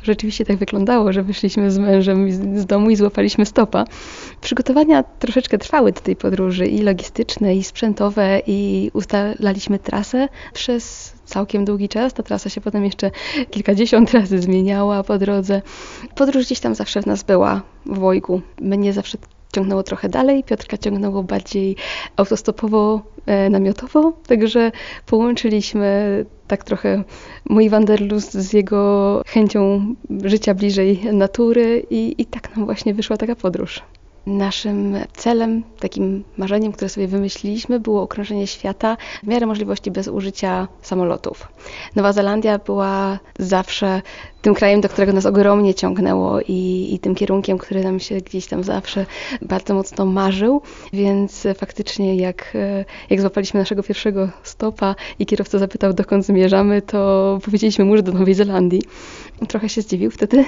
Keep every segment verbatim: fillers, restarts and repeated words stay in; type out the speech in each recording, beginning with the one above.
rzeczywiście tak wyglądało, że wyszliśmy z mężem z domu i złapaliśmy stopa. Przygotowania troszeczkę trwały do tej podróży i logistyczne, i sprzętowe, i ustalaliśmy trasę przez całkiem długi czas. Ta trasa się potem jeszcze kilkadziesiąt razy zmieniała po drodze. Podróż gdzieś tam zawsze w nas była, w Wojgu. Mnie zawsze ciągnęło trochę dalej, Piotrka ciągnęło bardziej autostopowo, e, namiotowo, także połączyliśmy tak trochę mój wanderlust z jego chęcią życia bliżej natury i, i tak nam właśnie wyszła taka podróż. Naszym celem, takim marzeniem, które sobie wymyśliliśmy, było okrążenie świata w miarę możliwości bez użycia samolotów. Nowa Zelandia była zawsze tym krajem, do którego nas ogromnie ciągnęło i, i tym kierunkiem, który nam się gdzieś tam zawsze bardzo mocno marzył, więc faktycznie jak, jak złapaliśmy naszego pierwszego stopa i kierowca zapytał, dokąd zmierzamy, to powiedzieliśmy mu, że do Nowej Zelandii. Trochę się zdziwił wtedy.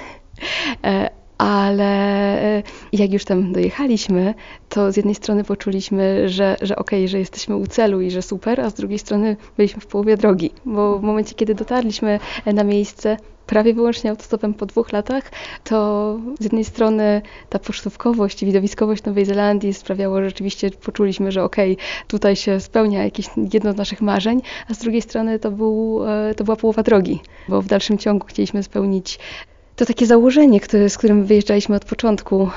Ale jak już tam dojechaliśmy, to z jednej strony poczuliśmy, że, że okej, okay, że jesteśmy u celu i że super, a z drugiej strony byliśmy w połowie drogi, bo w momencie, kiedy dotarliśmy na miejsce, prawie wyłącznie autostopem po dwóch latach, to z jednej strony ta pocztówkowość i widowiskowość Nowej Zelandii sprawiało, że rzeczywiście poczuliśmy, że okej, okay, tutaj się spełnia jakieś jedno z naszych marzeń, a z drugiej strony to, był, to była połowa drogi, bo w dalszym ciągu chcieliśmy spełnić to takie założenie, które, z którym wyjeżdżaliśmy od początku,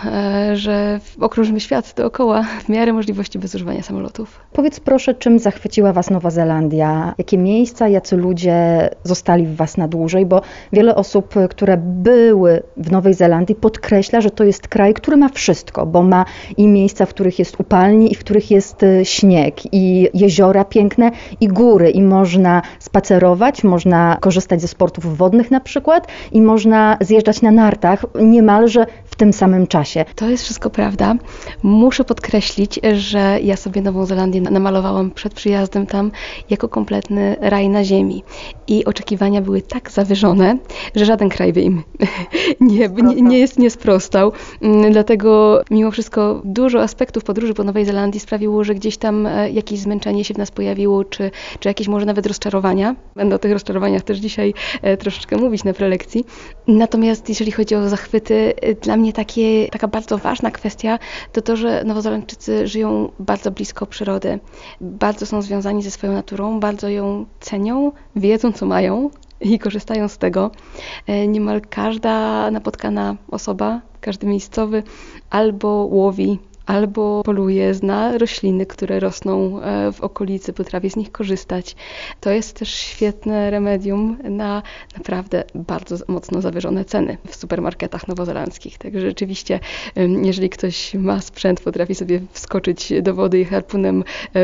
że okrążymy świat dookoła w miarę możliwości bez używania samolotów. Powiedz proszę, czym zachwyciła Was Nowa Zelandia? Jakie miejsca, jacy ludzie zostali w Was na dłużej? Bo wiele osób, które były w Nowej Zelandii, podkreśla, że to jest kraj, który ma wszystko, bo ma i miejsca, w których jest upalnie i w których jest śnieg, i jeziora piękne, i góry, i można spacerować, można korzystać ze sportów wodnych na przykład, i można zjeżdżać na nartach niemalże w tym samym czasie. To jest wszystko prawda. Muszę podkreślić, że ja sobie Nową Zelandię namalowałam przed przyjazdem tam jako kompletny raj na ziemi. I oczekiwania były tak zawyżone, że żaden kraj by im nie, nie, nie, jest, nie sprostał. Dlatego mimo wszystko dużo aspektów podróży po Nowej Zelandii sprawiło, że gdzieś tam jakieś zmęczenie się w nas pojawiło, czy, czy jakieś może nawet rozczarowania. Będę o tych rozczarowaniach też dzisiaj troszeczkę mówić na prelekcji. Natomiast jeżeli chodzi o zachwyty, dla mnie takie, taka bardzo ważna kwestia to to, że Nowozelandczycy żyją bardzo blisko przyrody. Bardzo są związani ze swoją naturą, bardzo ją cenią, wiedzą co mają i korzystają z tego. Niemal każda napotkana osoba, każdy miejscowy albo łowi, albo poluje, zna rośliny, które rosną w okolicy, potrafi z nich korzystać. To jest też świetne remedium na naprawdę bardzo mocno zawyżone ceny w supermarketach nowozelandzkich. Także rzeczywiście, jeżeli ktoś ma sprzęt, potrafi sobie wskoczyć do wody i harpunem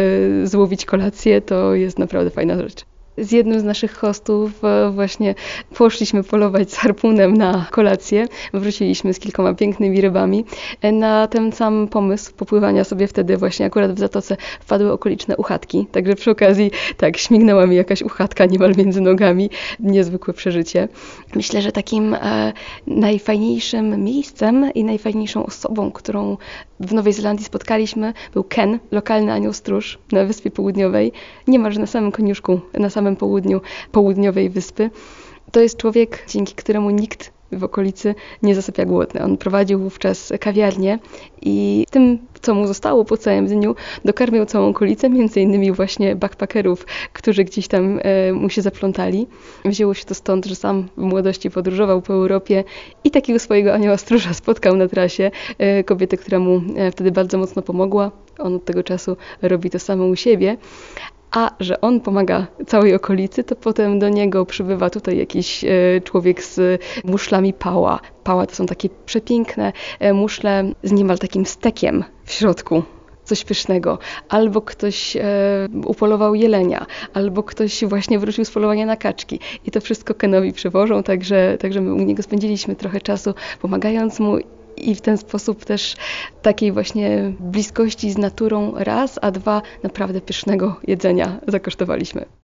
złowić kolację, to jest naprawdę fajna rzecz. Z jednym z naszych hostów właśnie poszliśmy polować z harpunem na kolację. Wróciliśmy z kilkoma pięknymi rybami. Na ten sam pomysł popływania sobie wtedy właśnie akurat w zatoce wpadły okoliczne uchatki. Także przy okazji tak śmignęła mi jakaś uchatka niemal między nogami. Niezwykłe przeżycie. Myślę, że takim e, najfajniejszym miejscem i najfajniejszą osobą, którą w Nowej Zelandii spotkaliśmy, był Ken, lokalny anioł stróż na Wyspie Południowej. Niemalże na samym koniuszku, na samym południu południowej wyspy. To jest człowiek, dzięki któremu nikt w okolicy nie zasypia głodny. On prowadził wówczas kawiarnię i tym, co mu zostało po całym dniu, dokarmiał całą okolicę, między innymi właśnie backpackerów, którzy gdzieś tam e, mu się zaplątali. Wzięło się to stąd, że sam w młodości podróżował po Europie i takiego swojego anioła stróża spotkał na trasie, e, kobietę, która mu e, wtedy bardzo mocno pomogła. On od tego czasu robi to samo u siebie. A że on pomaga całej okolicy, to potem do niego przybywa tutaj jakiś e, człowiek z muszlami pała. Pała to są takie przepiękne e, muszle z niemal takim stekiem w środku. Coś pysznego. Albo ktoś e, upolował jelenia, albo ktoś właśnie wrócił z polowania na kaczki. I to wszystko Kenowi przywożą, także, także my u niego spędziliśmy trochę czasu pomagając mu. I w ten sposób też takiej właśnie bliskości z naturą raz, a dwa naprawdę pysznego jedzenia zakosztowaliśmy.